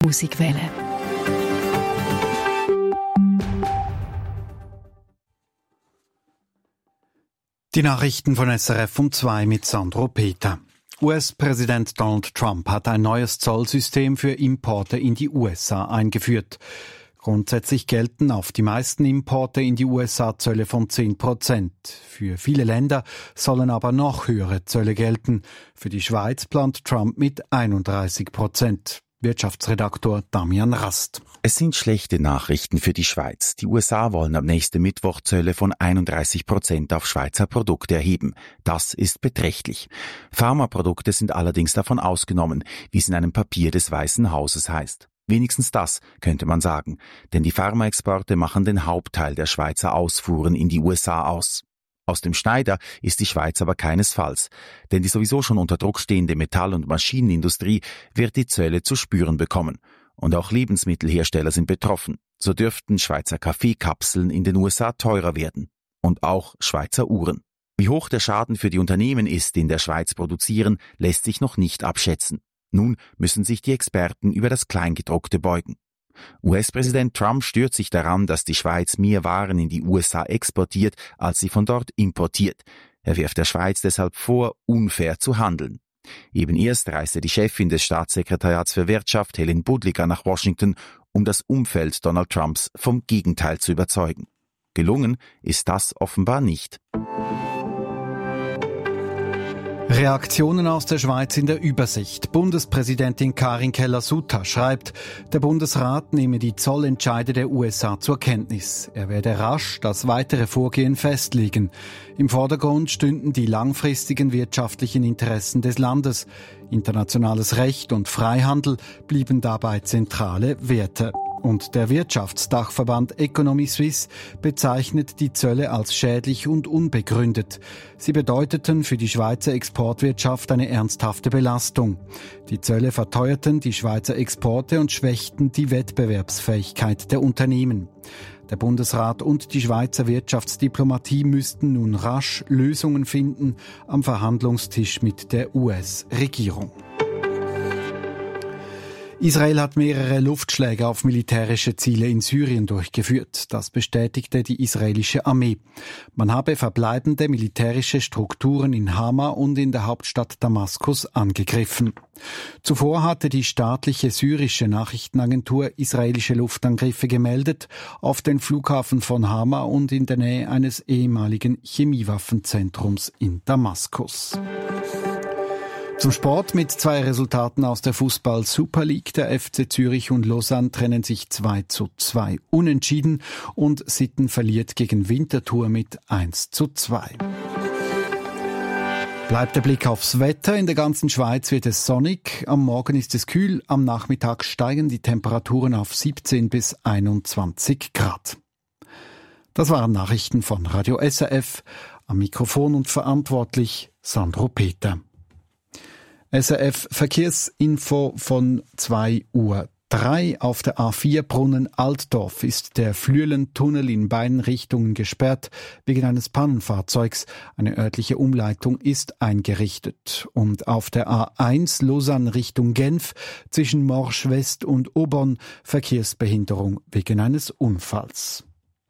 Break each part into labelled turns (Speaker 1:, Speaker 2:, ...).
Speaker 1: Musikwelle.
Speaker 2: Die Nachrichten von SRF um 2 mit Sandro Peter. US-Präsident Donald Trump hat ein neues Zollsystem für Importe in die USA eingeführt. Grundsätzlich gelten auf die meisten Importe in die USA Zölle von 10%. Für viele Länder sollen aber noch höhere Zölle gelten. Für die Schweiz plant Trump mit 31%. Wirtschaftsredaktor Damian Rast.
Speaker 3: Es sind schlechte Nachrichten für die Schweiz. Die USA wollen am nächsten Mittwoch Zölle von 31% auf Schweizer Produkte erheben. Das ist beträchtlich. Pharmaprodukte sind allerdings davon ausgenommen, wie es in einem Papier des Weißen Hauses heißt. Wenigstens das, könnte man sagen, denn die Pharmaexporte machen den Hauptteil der Schweizer Ausfuhren in die USA aus. Aus dem Schneider ist die Schweiz aber keinesfalls, denn die sowieso schon unter Druck stehende Metall- und Maschinenindustrie wird die Zölle zu spüren bekommen. Und auch Lebensmittelhersteller sind betroffen. So dürften Schweizer Kaffeekapseln in den USA teurer werden. Und auch Schweizer Uhren. Wie hoch der Schaden für die Unternehmen ist, die in der Schweiz produzieren, lässt sich noch nicht abschätzen. Nun müssen sich die Experten über das Kleingedruckte beugen. US-Präsident Trump stört sich daran, dass die Schweiz mehr Waren in die USA exportiert, als sie von dort importiert. Er wirft der Schweiz deshalb vor, unfair zu handeln. Eben erst reiste die Chefin des Staatssekretariats für Wirtschaft, Helen Budliger, nach Washington, um das Umfeld Donald Trumps vom Gegenteil zu überzeugen. Gelungen ist das offenbar nicht.
Speaker 2: Reaktionen aus der Schweiz in der Übersicht. Bundespräsidentin Karin Keller-Sutter schreibt, der Bundesrat nehme die Zollentscheide der USA zur Kenntnis. Er werde rasch das weitere Vorgehen festlegen. Im Vordergrund stünden die langfristigen wirtschaftlichen Interessen des Landes. Internationales Recht und Freihandel blieben dabei zentrale Werte. Und der Wirtschaftsdachverband Economy Suisse bezeichnet die Zölle als schädlich und unbegründet. Sie bedeuteten für die Schweizer Exportwirtschaft eine ernsthafte Belastung. Die Zölle verteuerten die Schweizer Exporte und schwächten die Wettbewerbsfähigkeit der Unternehmen. Der Bundesrat und die Schweizer Wirtschaftsdiplomatie müssten nun rasch Lösungen finden am Verhandlungstisch mit der US-Regierung. Israel hat mehrere Luftschläge auf militärische Ziele in Syrien durchgeführt. Das bestätigte die israelische Armee. Man habe verbleibende militärische Strukturen in Hama und in der Hauptstadt Damaskus angegriffen. Zuvor hatte die staatliche syrische Nachrichtenagentur israelische Luftangriffe gemeldet auf den Flughafen von Hama und in der Nähe eines ehemaligen Chemiewaffenzentrums in Damaskus. Zum Sport mit 2 Resultaten aus der Fußball-Super League. Der FC Zürich und Lausanne trennen sich 2:2 unentschieden und Sitten verliert gegen Winterthur mit 1:2. Bleibt der Blick aufs Wetter. In der ganzen Schweiz wird es sonnig. Am Morgen ist es kühl. Am Nachmittag steigen die Temperaturen auf 17 bis 21 Grad. Das waren Nachrichten von Radio SRF. Am Mikrofon und verantwortlich Sandro Peter. SRF Verkehrsinfo von 2:03 Uhr. Auf der A4 Brunnen-Altdorf ist der Flüelentunnel in beiden Richtungen gesperrt wegen eines Pannenfahrzeugs. Eine örtliche Umleitung ist eingerichtet. Und auf der A1 Lausanne Richtung Genf zwischen Morsch West und Obern Verkehrsbehinderung wegen eines Unfalls.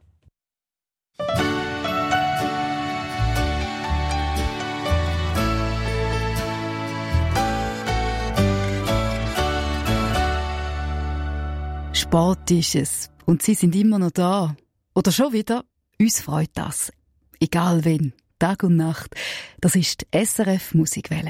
Speaker 1: Sport ist es. Und sie sind immer noch da. Oder schon wieder. Uns freut das. Egal wen. Tag und Nacht. Das ist die SRF Musikwelle.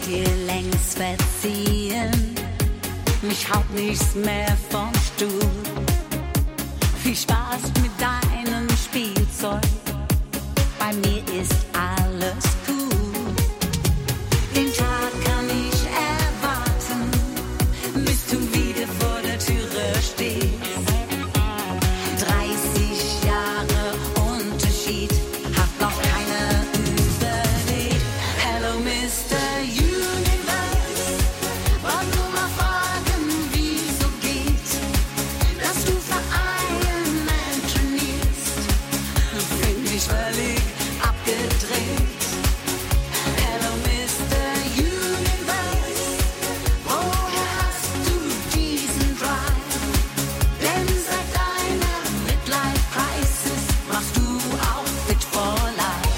Speaker 4: dir längst verziehen. Mich haut nichts mehr vom Stuhl. Viel Spaß mit deinem Spielzeug. Bei mir ist alles cool. Den Tag kann ich erwarten, bis du wieder vor der Türe stehst. 30 Jahre Unterschied hat noch keiner überlebt. Hello Mr. Universe, wollt nur mal fragen, wieso geht, dass du für einen Mann trainierst. Find ich völlig abgedreht. Hello Mr. Universe, woher hast du diesen Drive? Denn seit deiner Midlife-Crisis machst du auch Fit for Life.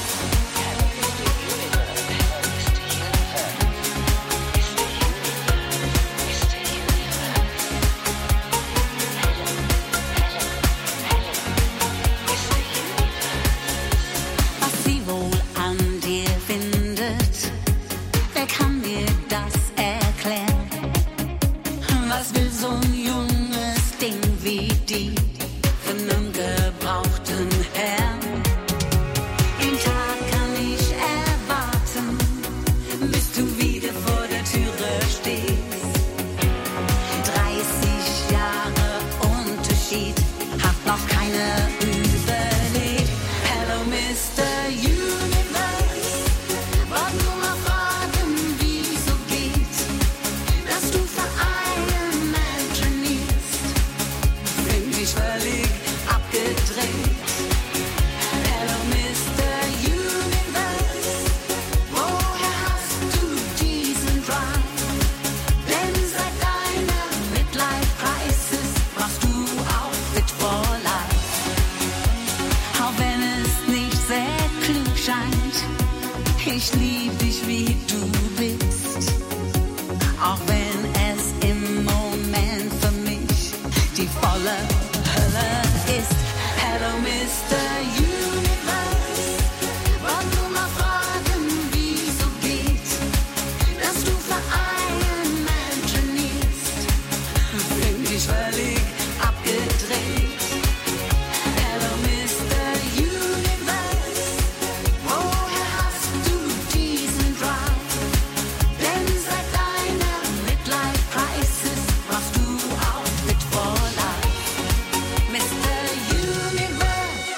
Speaker 4: Was sie wohl an dir findet, wer kann mir das erklären? Was will so ein junges Ding wie die von einem gebrauchten Herrn? Den Tag kann ich erwarten, bis du wieder vor der Türe stehst. 30 Jahre Unterschied hat noch keiner überlebt. Hello Mr. Universe, wollt nur mal fragen, wieso geht, dass du für einen Mann trainierst. Find ich völlig abgedreht. Hello Mr. Universe, woher hast du diesen Drive? Denn seit deiner Midlife-Crisis machst du auch Fit for Life. Auch wenn es nicht sehr klug scheint, ich lieb dich wie du bist. Auch wenn es im Moment für mich die volle Hölle ist. Hello Mr. Universe, wollt nur mal fragen, wieso geht, dass du für einen Mann trainierst. Find ich völlig abgedreht. Hello Mr. Universe, woher hast du diesen Drive? Denn seit deiner Midlife-Crisis machst du auch Fit for Life. Mr. Universe.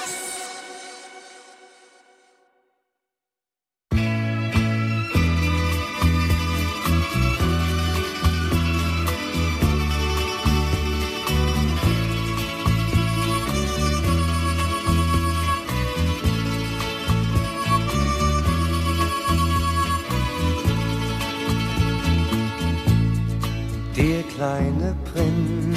Speaker 5: Der kleine Prinz,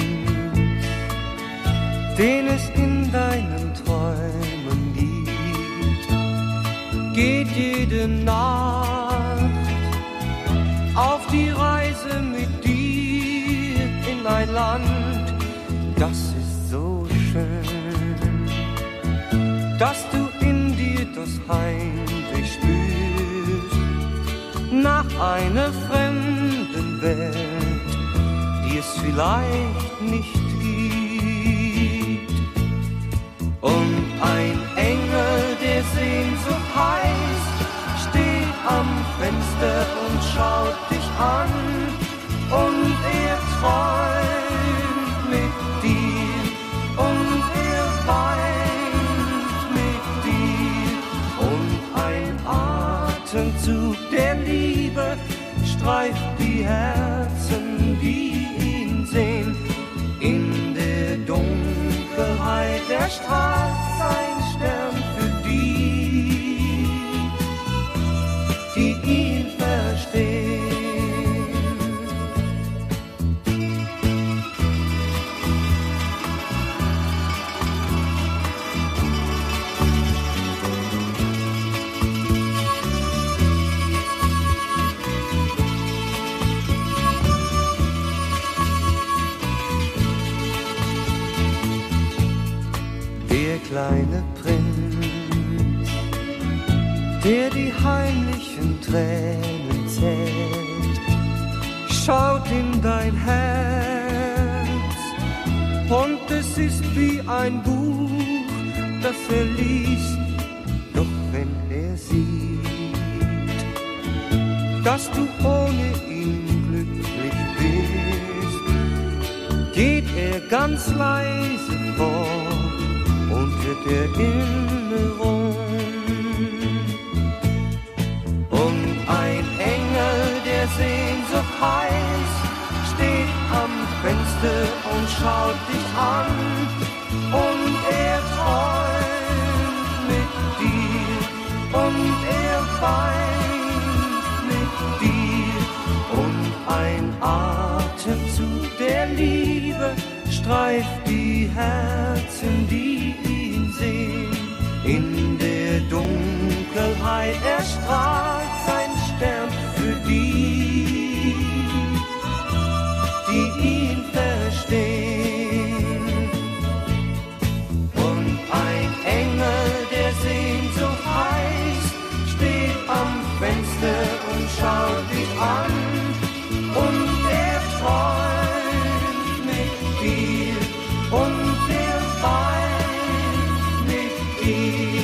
Speaker 5: den es in deinen Träumen gibt, geht jede Nacht auf die Reise mit dir in ein Land, das ist so schön, dass du in dir das Heimweh spürst nach einer fremden Welt, die es vielleicht nicht gibt. Und ein Engel, der Sehnsucht heißt, steht am Fenster und schaut dich an. Und er träumt mit dir und er weint mit dir. Und ein Atemzug der Liebe streift die Herzen, die ihn sehen. In der Dunkelheit erstrahlt sein Stern für die, die ihn verstehen. Der kleine Prinz, der die heimlichen Tränen zählt, schaut in dein Herz und es ist wie ein Buch, das er liest, doch wenn er sieht, dass du ohne ihn glücklich bist, geht er ganz leise fort unter der Erinnerung. Und ein Engel, der Sehnsucht heißt, steht am Fenster und schaut dich an. Und er träumt mit dir und er weint mit dir. Und ein Atemzug der Liebe streift die Herzen, die ihn sehen. In der Dunkelheit erstrahlt sein Stern für die, die ihn verstehen. Und ein Engel, der Sehnsucht heißt, steht am Fenster und schaut dich an. Und er träumt mit dir und er weint mit dir.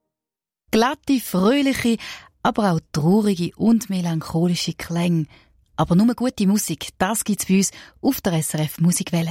Speaker 1: Glatte, fröhliche, aber auch traurige und melancholische Klänge. Aber nur gute Musik, das gibt's bei uns auf der SRF Musikwelle.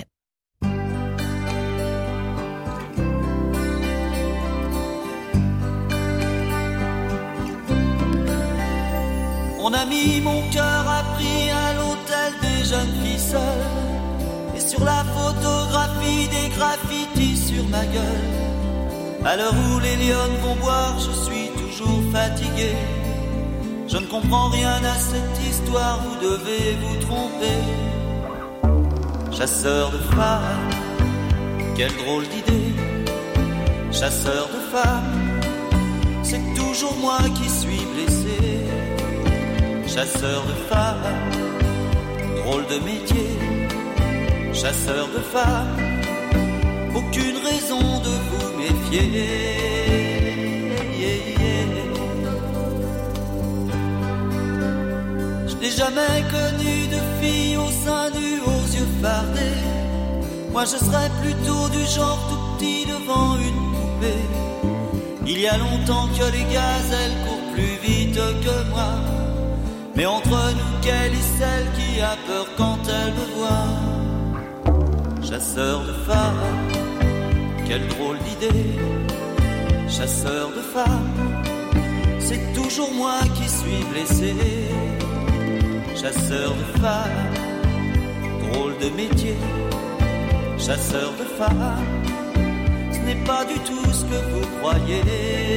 Speaker 6: Mon ami, mon cœur a pris à l'hôtel des jeunes filles seules. Et sur la photographie des graffitis sur ma gueule. À l'heure où les lionnes vont boire, je suis toujours fatigué. Je ne comprends rien à cette histoire, vous devez vous tromper. Chasseur de femmes, quelle drôle d'idée. Chasseur de femmes, c'est toujours moi qui suis blessé. Chasseur de femmes, drôle de métier. Chasseur de femmes, aucune raison de vous méfier. Je n'ai jamais connu de fille au sein nu, aux yeux fardés. Moi je serais plutôt du genre tout petit devant une poupée. Il y a longtemps que les gazelles courent plus vite que moi. Mais entre nous, quelle est celle qui a peur quand elle me voit? Chasseur de femmes, quelle drôle d'idée. Chasseur de femmes, c'est toujours moi qui suis blessé. Chasseur de femmes, drôle de métier. Chasseur de femmes, ce n'est pas du tout ce que vous croyez.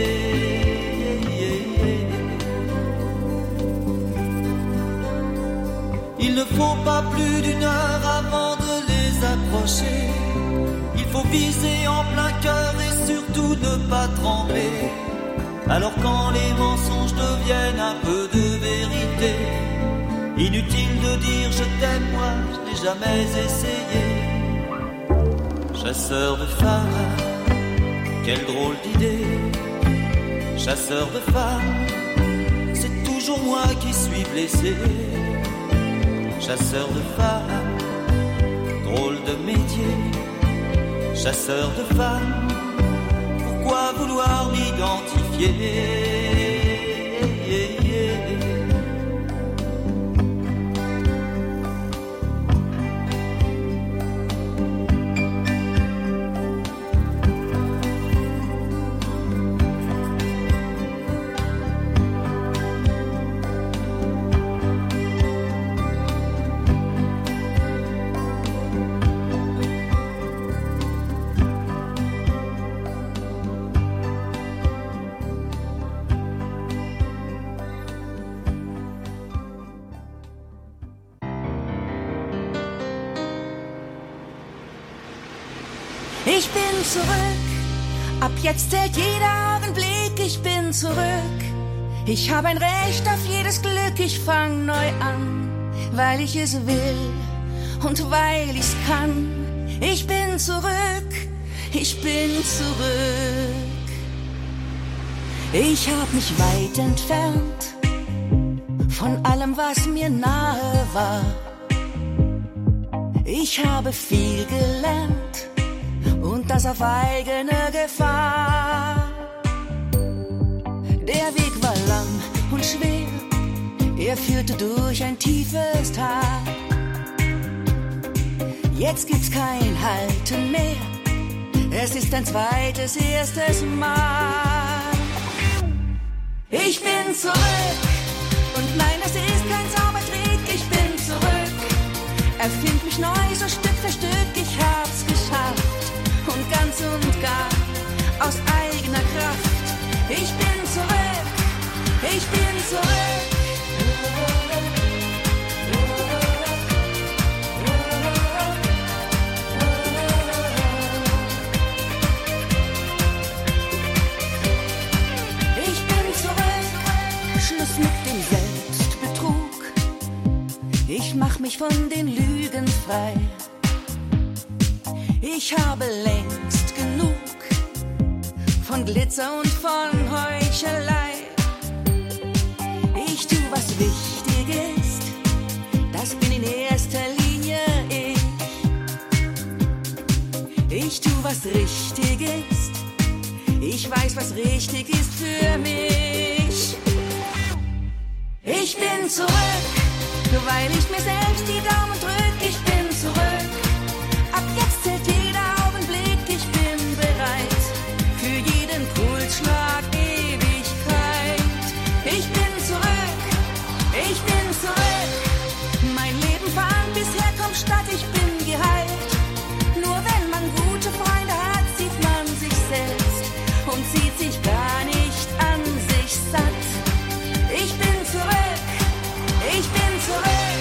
Speaker 6: Il ne faut pas plus d'une heure avant de les approcher. Il faut viser en plein cœur et surtout ne pas trembler. Alors quand les mensonges deviennent un peu de vérité, inutile de dire je t'aime, moi je n'ai jamais essayé. Chasseur de femmes, quelle drôle d'idée. Chasseur de femmes, c'est toujours moi qui suis blessé. Chasseur de femmes, drôle de métier. Chasseur de femmes, pourquoi vouloir m'identifier?
Speaker 7: Ich bin zurück, ab jetzt zählt jeder Augenblick, ich bin zurück. Ich habe ein Recht auf jedes Glück, ich fang neu an, weil ich es will und weil ich's kann. Ich bin zurück, ich bin zurück. Ich hab mich weit entfernt von allem, was mir nahe war. Ich habe viel gelernt und das auf eigene Gefahr. Der Weg war lang und schwer, er führte durch ein tiefes Tal. Jetzt gibt's kein Halten mehr, es ist ein zweites, erstes Mal. Ich bin zurück und nein, es ist kein Zaubertrick, ich bin zurück. Erfind mich neu, so Stück für Stück, ich hab's geschafft. Und ganz und gar aus eigener Kraft. Ich bin zurück, ich bin zurück. Ich bin zurück, Schluss mit dem Selbstbetrug. Ich mach mich von den Lügen frei. Ich habe längst genug von Glitzer und von Heuchelei. Ich tu, was wichtig ist, das bin in erster Linie ich. Ich tu, was richtig ist, ich weiß, was richtig ist für mich. Ich bin zurück weil ich mir selbst die Daumen drück. Ich bin zurück, ab jetzt zählt jeder Augenblick. Ich bin bereit für jeden Pulsschlag Ewigkeit. Ich bin zurück, ich bin zurück. Mein Leben fand bisher kaum statt, ich bin geheilt. Nur wenn man gute Freunde hat, sieht man sich selbst und sieht sich gar nicht an sich satt. Ich bin zurück, ich bin zurück.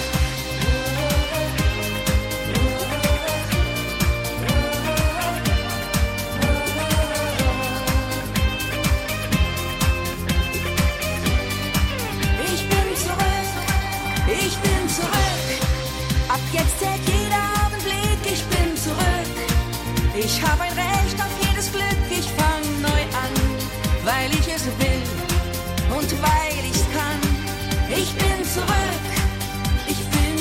Speaker 7: Ich bin zurück, ich bin zurück. Ab jetzt zählt jeder Augenblick, ich bin zurück. Ich habe ein Recht auf jedes Glück, ich fang neu an, weil ich es will und weil ich's kann. Ich bin zurück, ich bin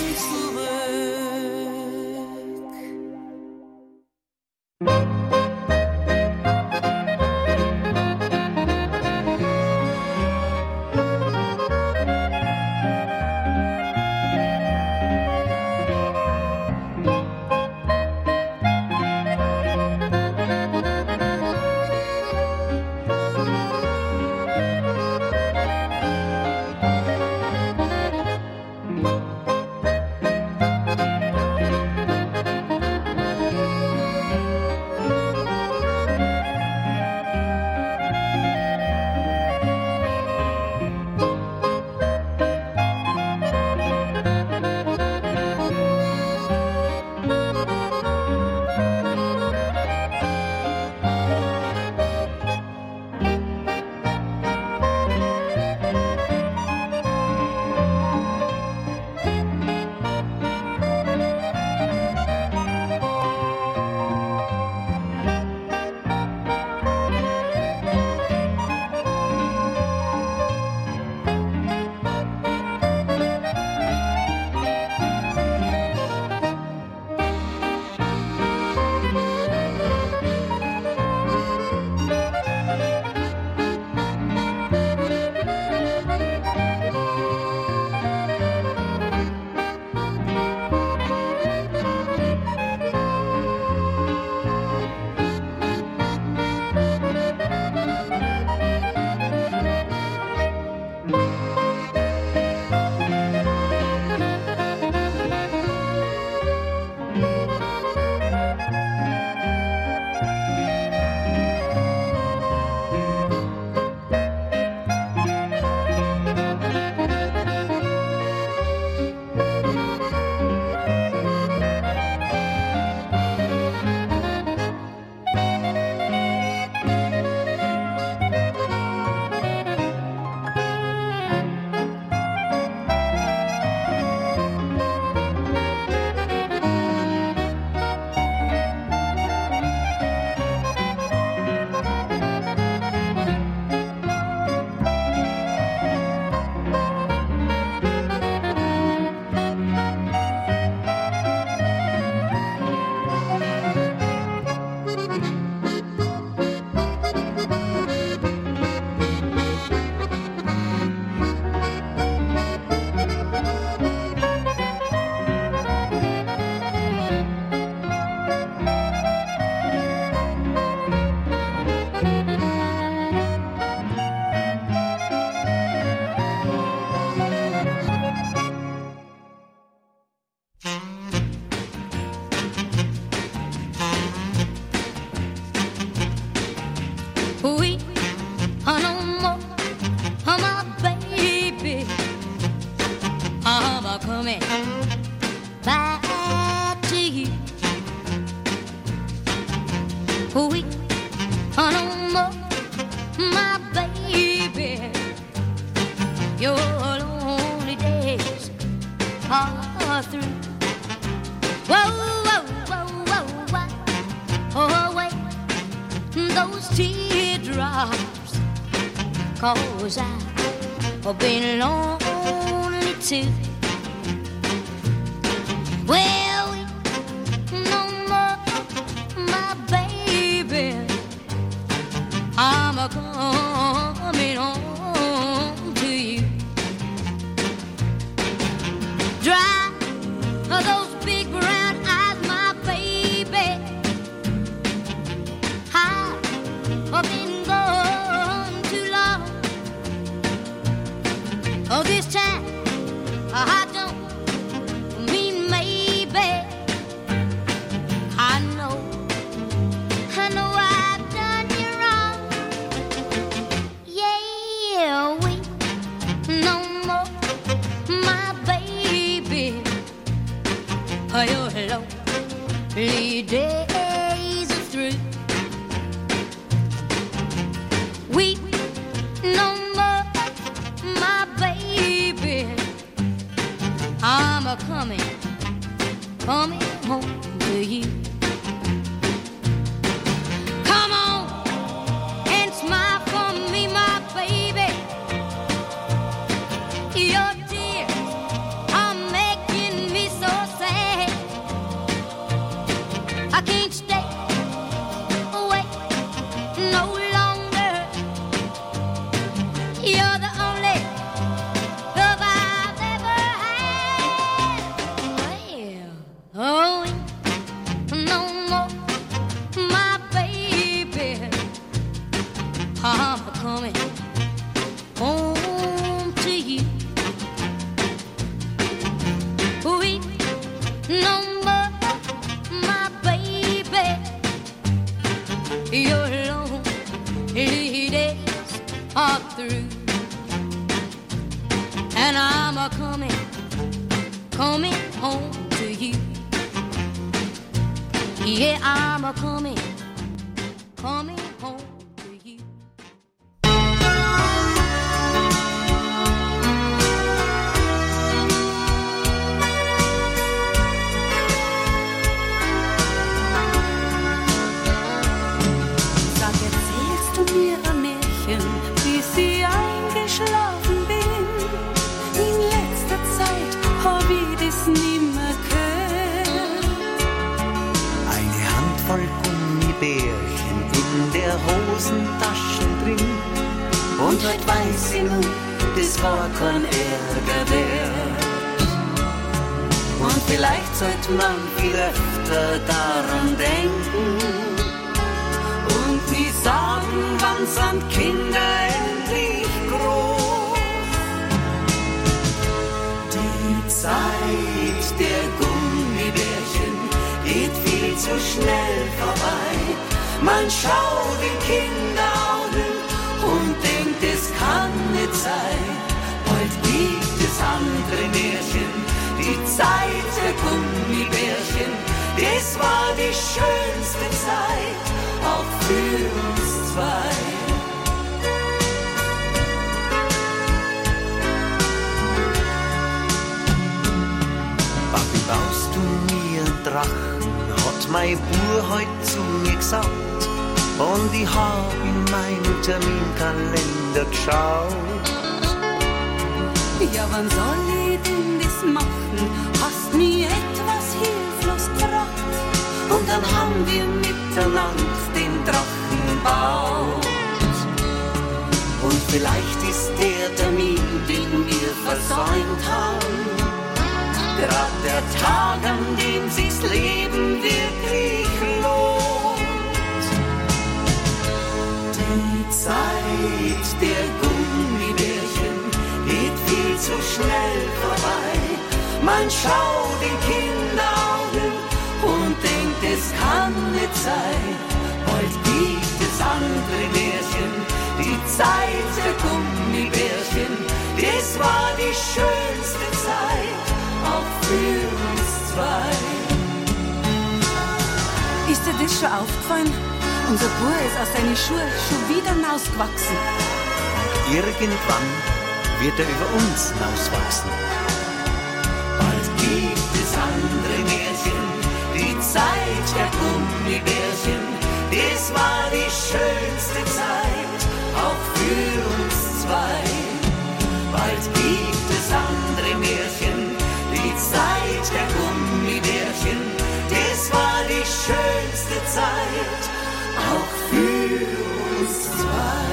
Speaker 8: Cause I've been lonely too. Well, no more, my baby. I'm a-coming home to you. Oh, this time I don't mean maybe. I know I've done you wrong. Yeah, we no more, my baby. Your lonely days are through. We no more, my baby. I'm a coming home to you. Come on and smile for me, my baby. Your tears are making me so sad. I can't stay away no longer. You're the only love I've ever had. Well, oh, no more, my baby. I'm coming home to you. We no more, my baby. Your lonely days are through, and I'm a coming home to you. Yeah, I'm a coming home to you.
Speaker 7: Sag, erzählst du mir ein Märchen, bis ich eingeschlafen bin? In letzter Zeit hab ich das nimmer gehört.
Speaker 9: Eine Handvoll Gummibärchen in der Hosentasche drin. Und heute weiß ich nur, das war kein Ärger wert. Und vielleicht sollte man viel öfter daran denken und nie sagen, wann sind Kinder endlich groß. Die Zeit der Gummibärchen geht viel zu schnell vorbei. Man schaut in Kinderaugen und denkt, es kann nicht sein. Bald gibt es andere Märchen. Die Zeit der Gummibärchen, das war die schönste Zeit, auch für uns zwei. Papi, baust du mir einen Drachen, hat mein Bub heut zu mir gesagt. Und ich hab in meinen Terminkalender geschaut.
Speaker 7: Ja, wann soll ich denn das machen? Hast mir etwas hilflos gefragt.
Speaker 9: Und dann haben wir miteinander den Drachen gebaut. Und vielleicht ist der Termin, den wir versäumt haben, gerade der Tag, an dem sich's Leben wirklich lohnt. Die Zeit der Gummibärchen geht viel zu schnell vorbei. Man schaut in Kinderaugen und denkt, es kann nicht sein. Bald gibt es andere Märchen. Die Zeit der Gummibärchen, das war die schönste Zeit, auch für uns zwei.
Speaker 7: Ist dir das schon aufgefallen? Unser Bub ist aus seinen Schuhen schon wieder hinausgewachsen.
Speaker 9: Irgendwann wird er über uns hinauswachsen. Bald gibt es andere Märchen, die Zeit der Gummibärchen, das war die schönste Zeit, auch für uns zwei. Bald gibt es andere Märchen, die Zeit der Gummibärchen, das war die schönste Zeit, auch für uns zwei.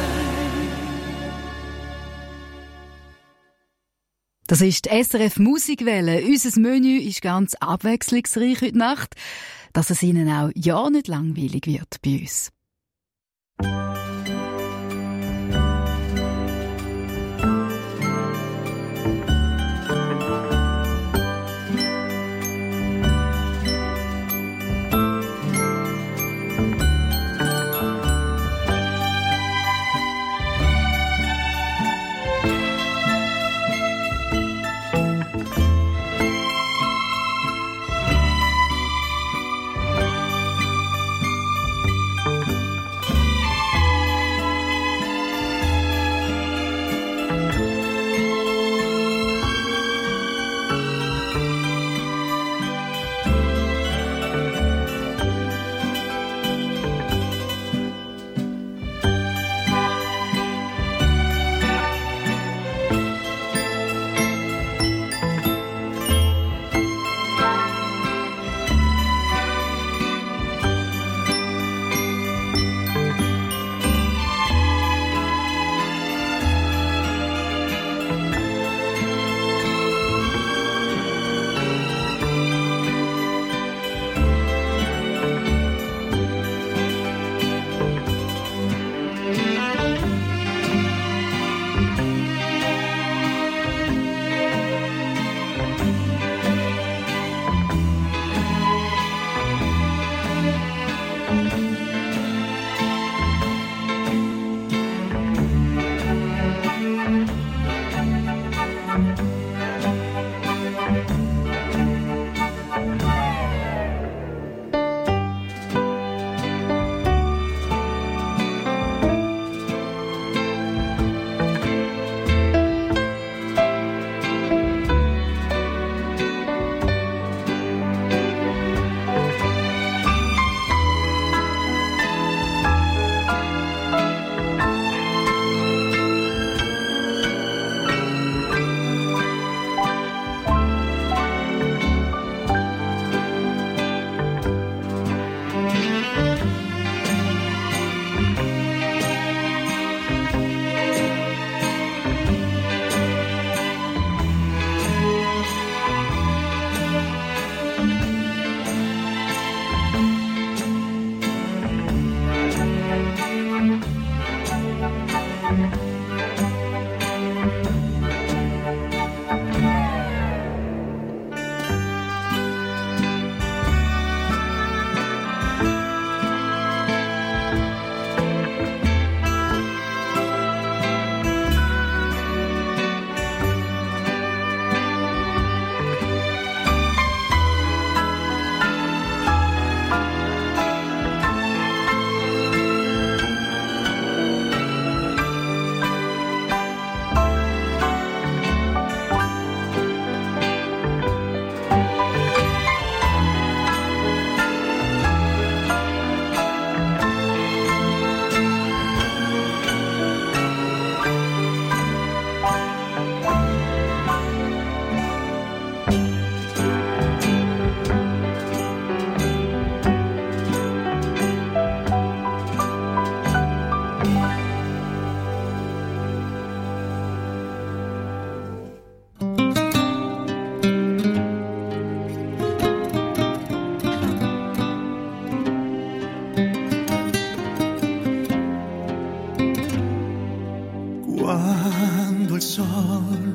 Speaker 1: Das ist die SRF Musikwelle. Unser Menü ist ganz abwechslungsreich heute Nacht, dass es Ihnen auch ja nicht langweilig wird bei uns.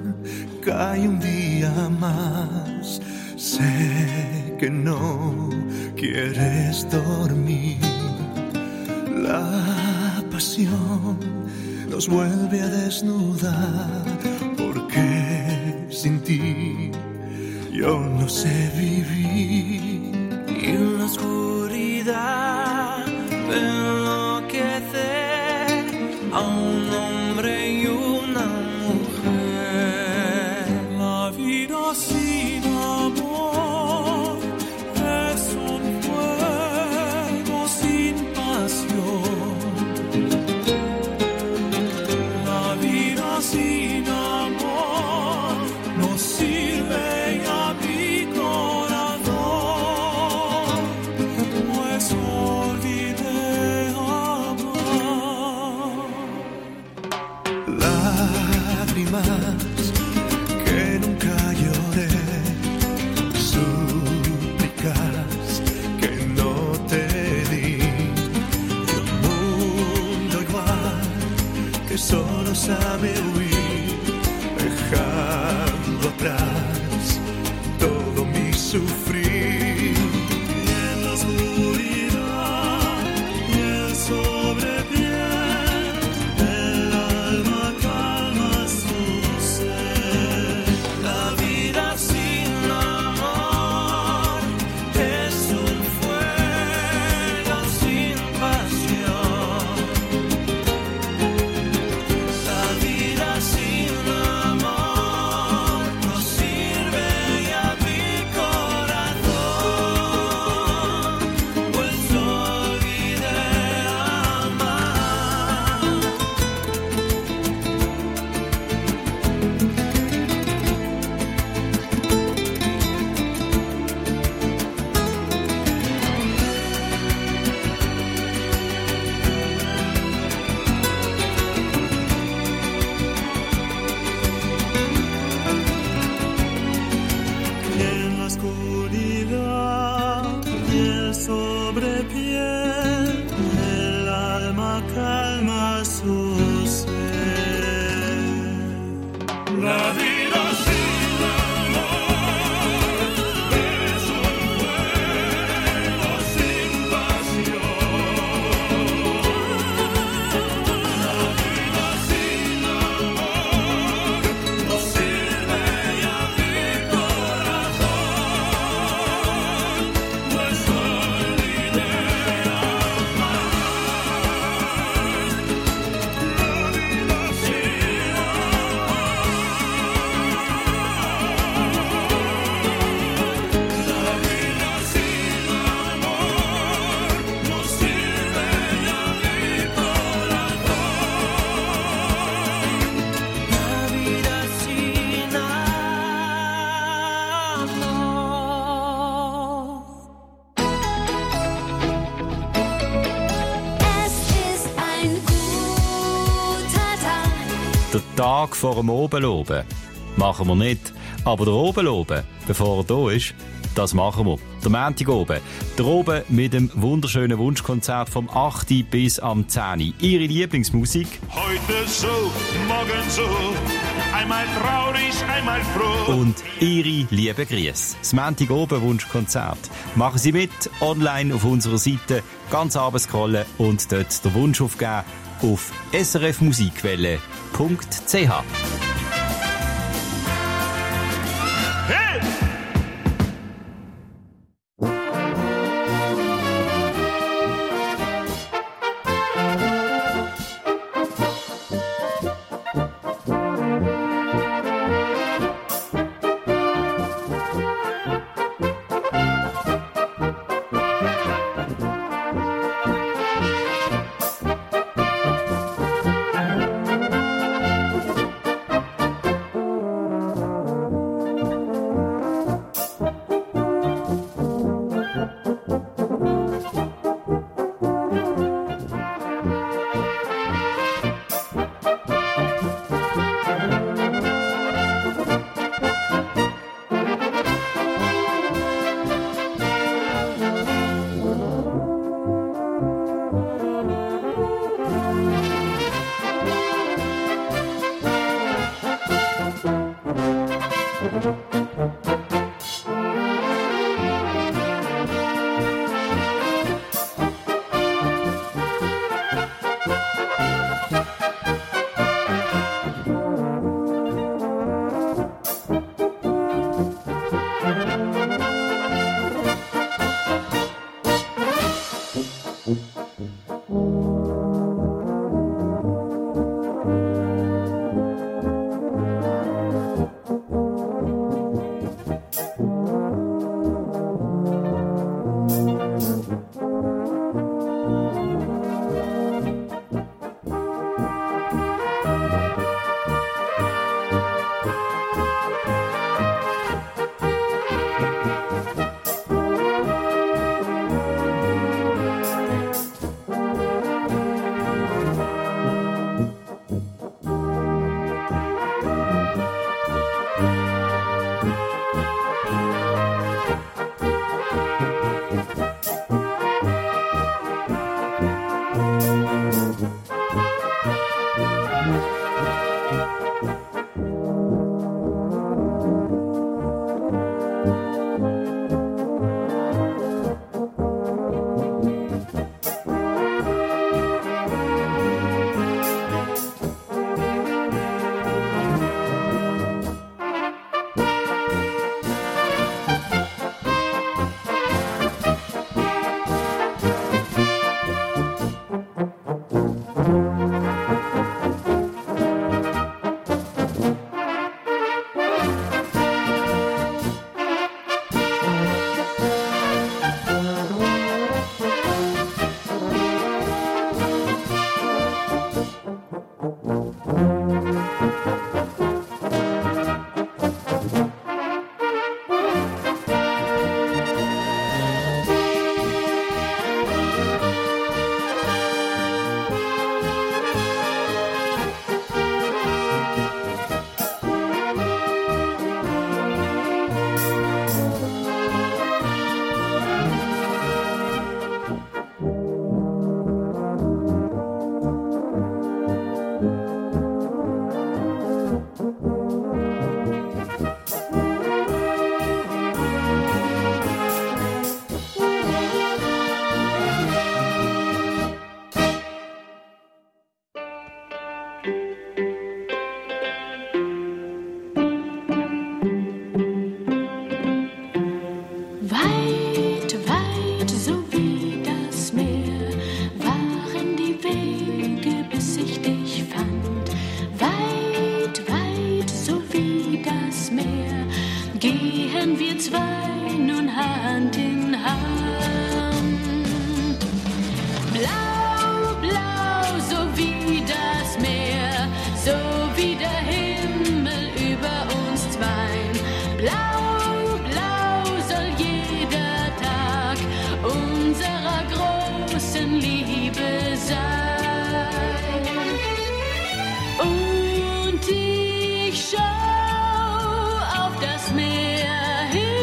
Speaker 10: cae un día más. Sé que no quieres dormir. La pasión nos vuelve a desnudar, porque sin ti yo no sé vivir.
Speaker 6: Y en la oscuridad enloquecer a un hombre y una mujer. La vida sin amor es un fuego sin pasión. La vida sin amor no sirve a mi corazón, pues olvidé amar.
Speaker 10: Lágrimas que nunca lloré, súplicas que no te di, y un mundo igual que solo sabe huir, dejando atrás todo mi sufrir.
Speaker 6: Y en la oscuridad y el sobrepiel, el alma calma su ser. La vida sin amor es un fuego sin pasión. La vida sin amor no sirve a mi corazón, pues olvidé amar. En la oscuridad y el sobrepiel, el alma calma su ser. La vida sin amor es un fuego sin pasión. La vida sin amor no sirve a mi corazón, pues olvidé amar. La vida sin
Speaker 11: Der Tag vor dem Obenloben machen wir nicht. Aber der Obenloben, bevor er da ist, das machen wir. Der Montag oben. Der oben mit dem wunderschönen Wunschkonzert vom 8. bis am 10. Ihre Lieblingsmusik.
Speaker 12: Heute so, morgen so, einmal traurig, einmal froh.
Speaker 11: Und Ihre lieben Grüße. Das Montag oben Wunschkonzert. Machen Sie mit, online auf unserer Seite, ganz runter scrollen und dort den Wunsch aufgeben auf srfmusikwelle.ch.
Speaker 12: Hey!
Speaker 13: gehen wir zwei nun Hand in Hand. Blau, blau, so wie das Meer, so wie der Himmel über uns zweien. Blau, blau soll jeder Tag unserer großen Liebe sein. Und ich schau auf das Meer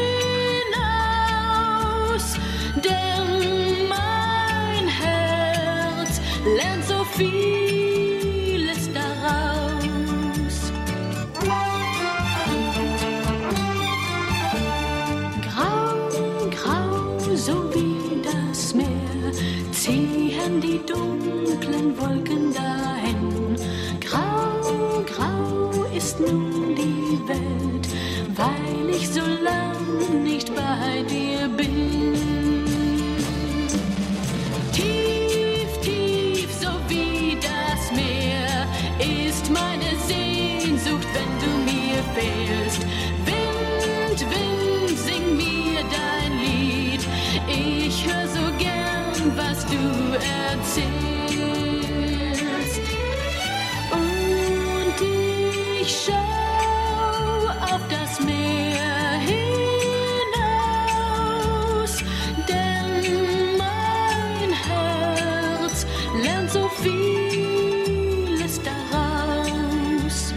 Speaker 13: hinaus, denn mein Herz lernt so vieles daraus. Grau, grau, so wie das Meer, ziehen die dunklen Wolken dahin. Grau, grau ist nun die Welt, weil ich so lang nicht bei dir bin. Tief, tief, so wie das Meer, ist meine Sehnsucht, wenn du mir fehlst. Wind, Wind, sing mir dein Lied, ich hör so gern, was du erzählst. Und ich schau auf das Meer hinaus, denn mein Herz lernt so vieles daraus.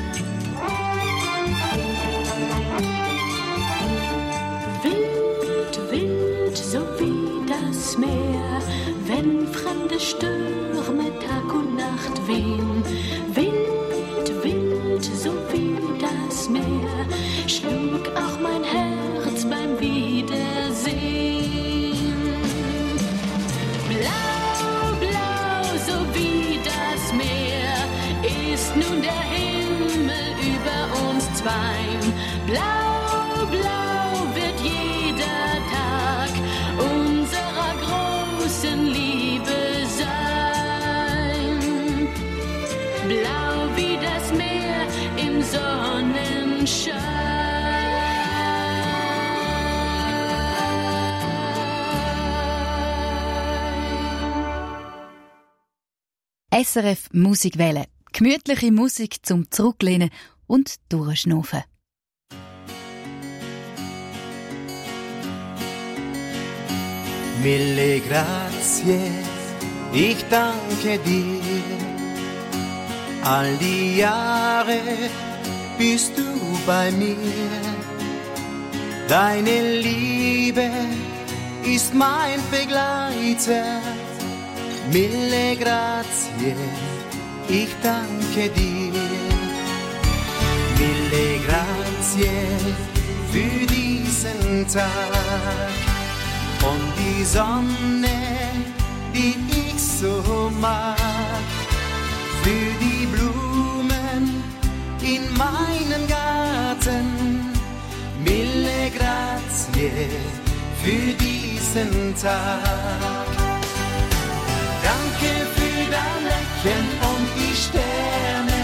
Speaker 13: Wind, Wind, so wie das Meer, wenn fremde Stürme Tag und Nacht wehen. Wind, Wind, so wie das Meer, schlug auch mein Herz beim Wiedersehen. Blau, blau, so wie das Meer, ist nun der Himmel über uns zweien. Blau, blau wird jeder Tag unserer großen Liebe sein. Blau wie das Meer im Sonnenschein.
Speaker 1: SRF Musikwelle. Gemütliche Musik zum Zurücklehnen und Durchschnaufen.
Speaker 14: Mille grazie, ich danke dir. All die Jahre bist du bei mir. Deine Liebe ist mein Begleiter. Mille grazie, ich danke dir. Mille grazie für diesen Tag und die Sonne, die ich so mag. Für die Blumen in meinem Garten. Mille grazie für diesen Tag. Danke für dein Lächeln und die Sterne.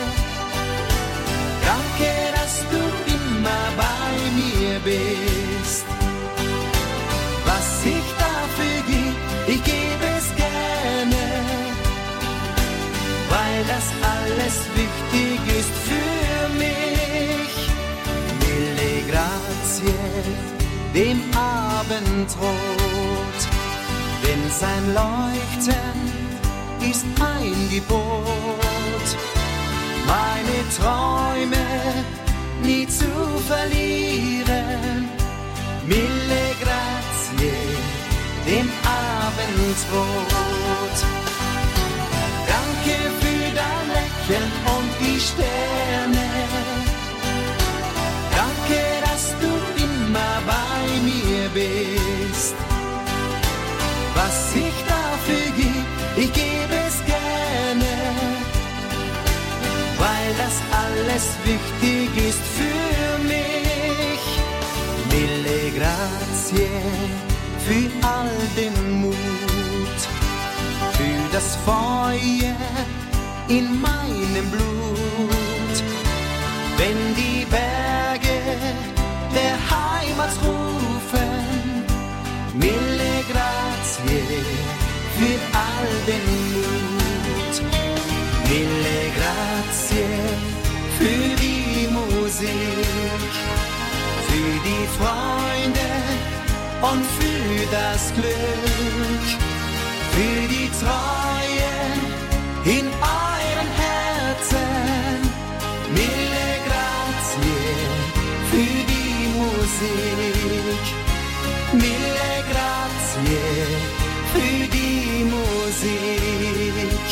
Speaker 14: Danke, dass du immer bei mir bist. Was ich dafür gebe, ich gebe es gerne, weil das alles wichtig ist für mich. Mille grazie dem Abendrot, denn sein Leuchten ist ein Gebot, meine Träume nie zu verlieren. Mille grazie dem Abendrot. Danke für dein Lächeln und die Sterne. Danke, dass du immer bei mir bist. Was ich dafür gebe, ich gebe es gerne, weil das alles wichtig ist für mich. Mille grazie für all den Mut, für das Feuer in meinem Blut. Wenn die Berge der Heimat rufen, mille grazie für all den Mut. Mille grazie für die Musik, für die Freunde und für das Glück, für die Treue in euren Herzen. Mille grazie für die Musik. Mille grazie für die Musik.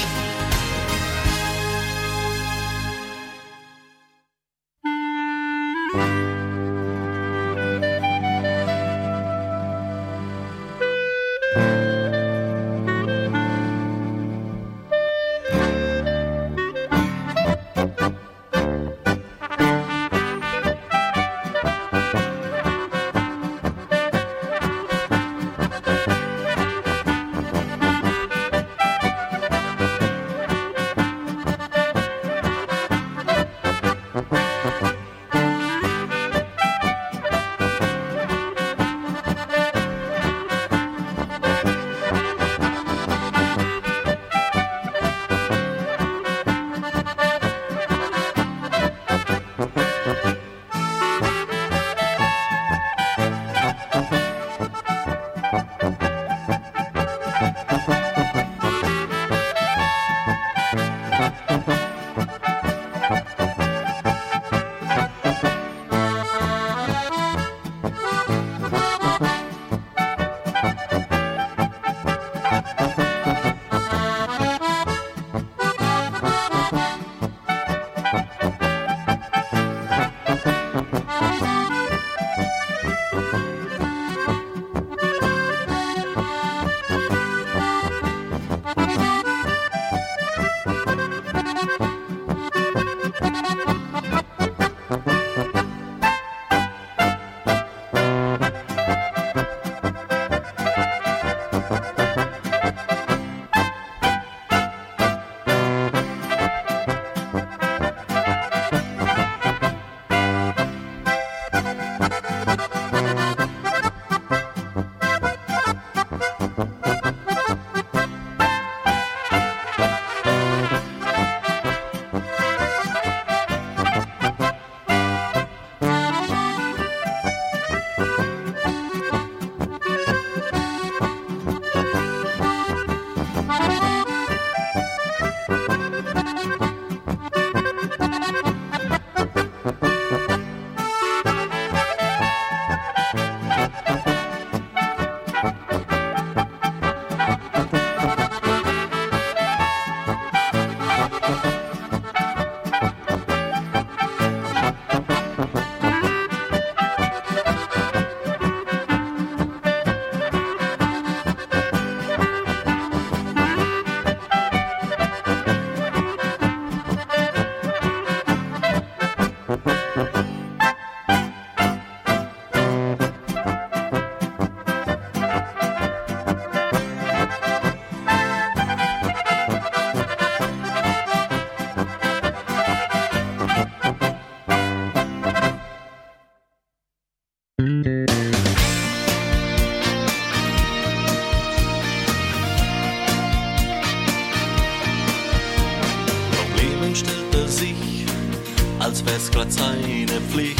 Speaker 15: Problemen stellt er sich, als wär's grad seine Pflicht.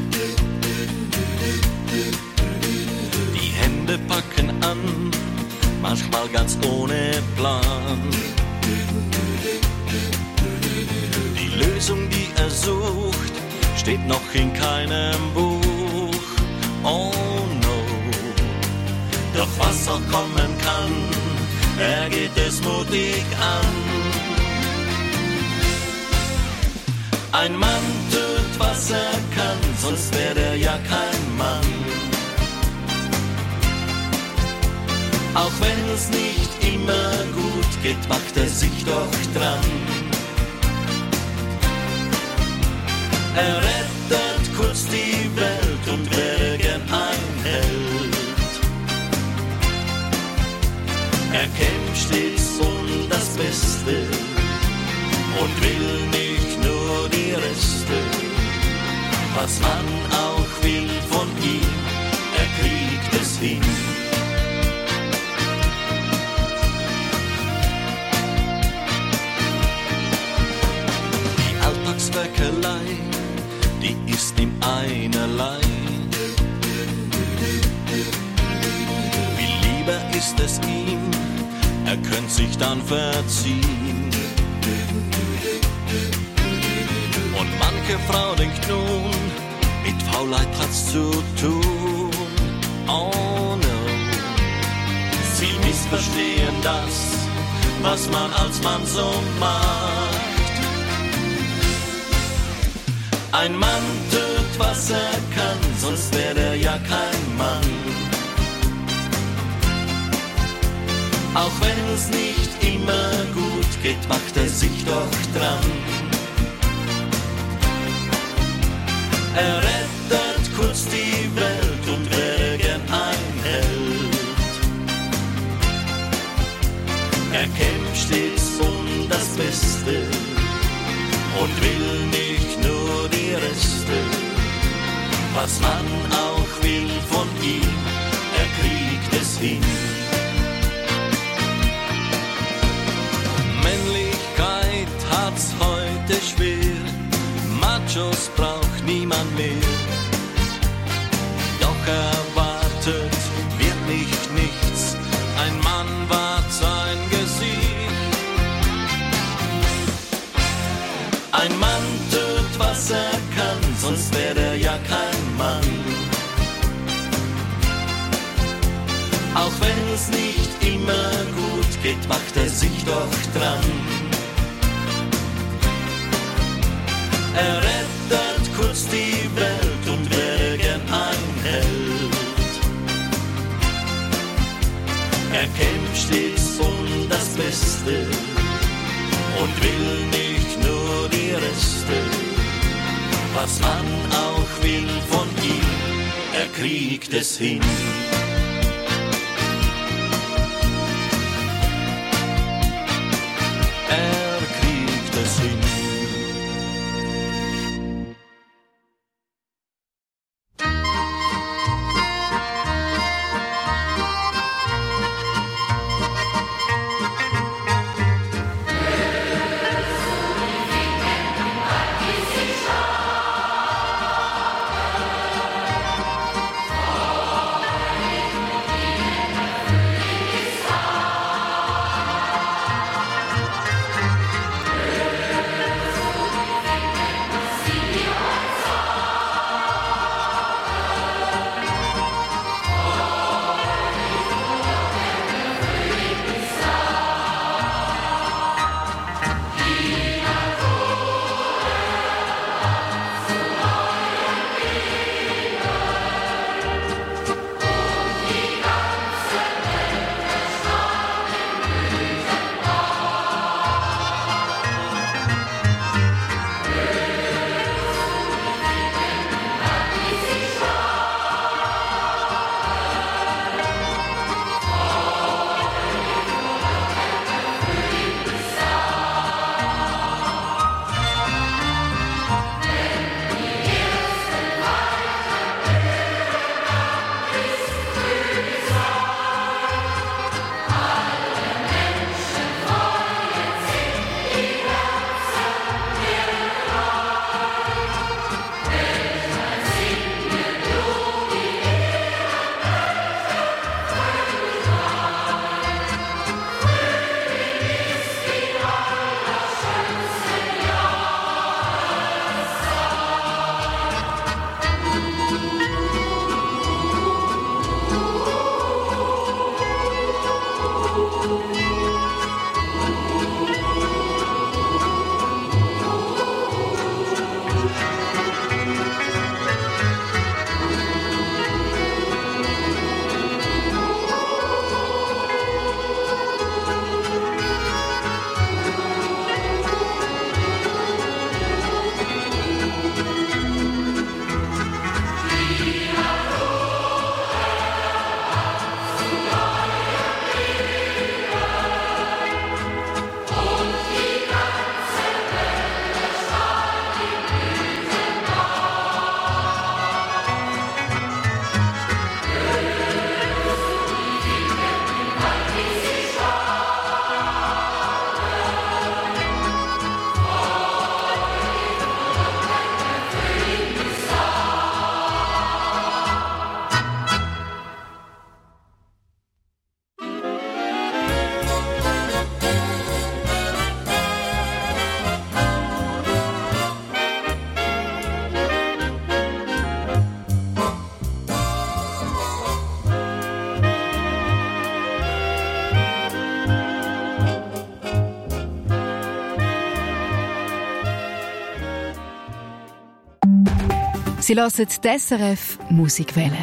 Speaker 15: Die Hände packen an, manchmal ganz ohne Plan. Die Lösung, die er sucht, steht noch in keinem Buch. Oh no, doch was auch kommen kann, er geht es mutig an. Ein Mann tut, was er kann, sonst wäre er ja kein Mann. Auch wenn es nicht immer gut geht, macht er sich doch dran. Er rettet kurz die Welt und wäre gern ein Held. Er kämpft stets um das Beste und will nicht nur die Reste. Was man auch will von ihm, er kriegt es hin. Die Alltagswerkelei, die ist ihm einerlei. Wie lieber ist es ihm, er könnte sich dann verziehen. Und manche Frau denkt nun, mit Faulheit hat's zu tun. Oh no, sie missverstehen das, was man als Mann so macht. Ein Mann tut, was er kann, sonst wäre er ja kein Mann. Auch wenn es nicht immer gut geht, macht er sich doch dran. Er rettet kurz die Welt und wäre gern ein Held. Er kämpft stets um das Beste und will nicht nur die Reste. Was man auch will von ihm, er kriegt es hin. Männlichkeit hat's heute schwer, Machos braucht niemand mehr. Doch erwartet wird nicht nichts, ein Mann wahrt sein Gesicht. Ein Mann tut, was er kann, sonst wäre er ja kein Mann. Auch wenn es nicht immer gut geht, macht er sich doch dran. Er rettet kurz die Welt und wäre gern ein Held. Er kämpft stets um das Beste und will nicht nur die Reste. Was man auch will von ihm, er kriegt es hin. Er kriegt es hin.
Speaker 1: Sie hören die SRF Musikwelle.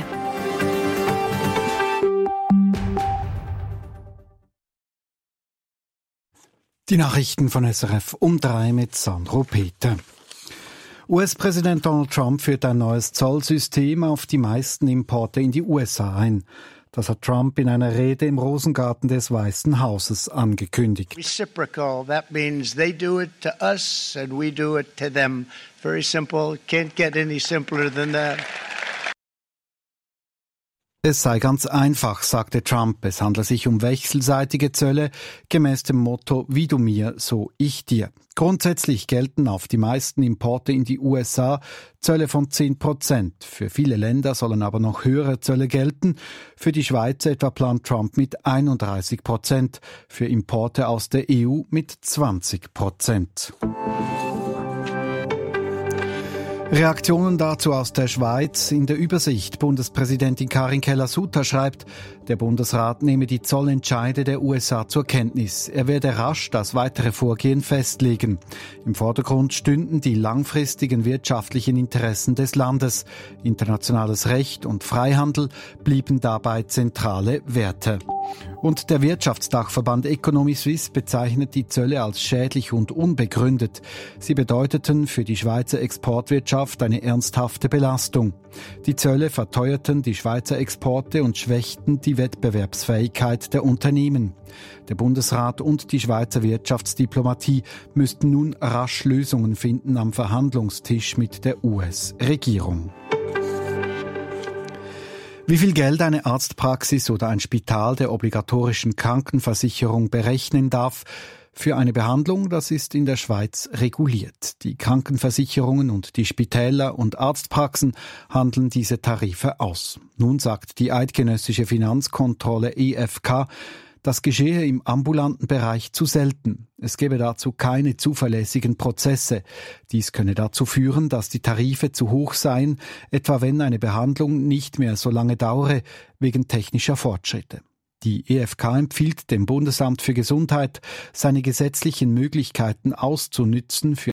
Speaker 2: Die Nachrichten von SRF um 3 mit Sandro Peter. US-Präsident Donald Trump führt ein neues Zollsystem auf die meisten Importe in die USA ein. Das hat Trump in einer Rede im Rosengarten des Weißen Hauses angekündigt.
Speaker 16: Reciprocal, that means they do it to us and we do it to them. Very simple, can't get any simpler than that.
Speaker 2: Es sei ganz einfach, sagte Trump. Es handle sich um wechselseitige Zölle, gemäß dem Motto "Wie du mir, so ich dir". Grundsätzlich gelten auf die meisten Importe in die USA Zölle von 10%. Für viele Länder sollen aber noch höhere Zölle gelten. Für die Schweiz etwa plant Trump mit 31%, für Importe aus der EU mit 20%. Reaktionen dazu aus der Schweiz. In der Übersicht Bundespräsidentin Karin Keller-Sutter schreibt, der Bundesrat nehme die Zollentscheide der USA zur Kenntnis. Er werde rasch das weitere Vorgehen festlegen. Im Vordergrund stünden die langfristigen wirtschaftlichen Interessen des Landes. Internationales Recht und Freihandel blieben dabei zentrale Werte. Und der Wirtschaftsdachverband Economy Suisse bezeichnet die Zölle als schädlich und unbegründet. Sie bedeuteten für die Schweizer Exportwirtschaft eine ernsthafte Belastung. Die Zölle verteuerten die Schweizer Exporte und schwächten die Wettbewerbsfähigkeit der Unternehmen. Der Bundesrat und die Schweizer Wirtschaftsdiplomatie müssten nun rasch Lösungen finden am Verhandlungstisch mit der US-Regierung. Wie viel Geld eine Arztpraxis oder ein Spital der obligatorischen Krankenversicherung berechnen darf für eine Behandlung, das ist in der Schweiz reguliert. Die Krankenversicherungen und die Spitäler und Arztpraxen handeln diese Tarife aus. Nun sagt die eidgenössische Finanzkontrolle EFK, das geschehe im ambulanten Bereich zu selten. Es gebe dazu keine zuverlässigen Prozesse. Dies könne dazu führen, dass die Tarife zu hoch seien, etwa wenn eine Behandlung nicht mehr so lange dauere, wegen technischer Fortschritte. Die EFK empfiehlt dem Bundesamt für Gesundheit, seine gesetzlichen Möglichkeiten auszunützen, für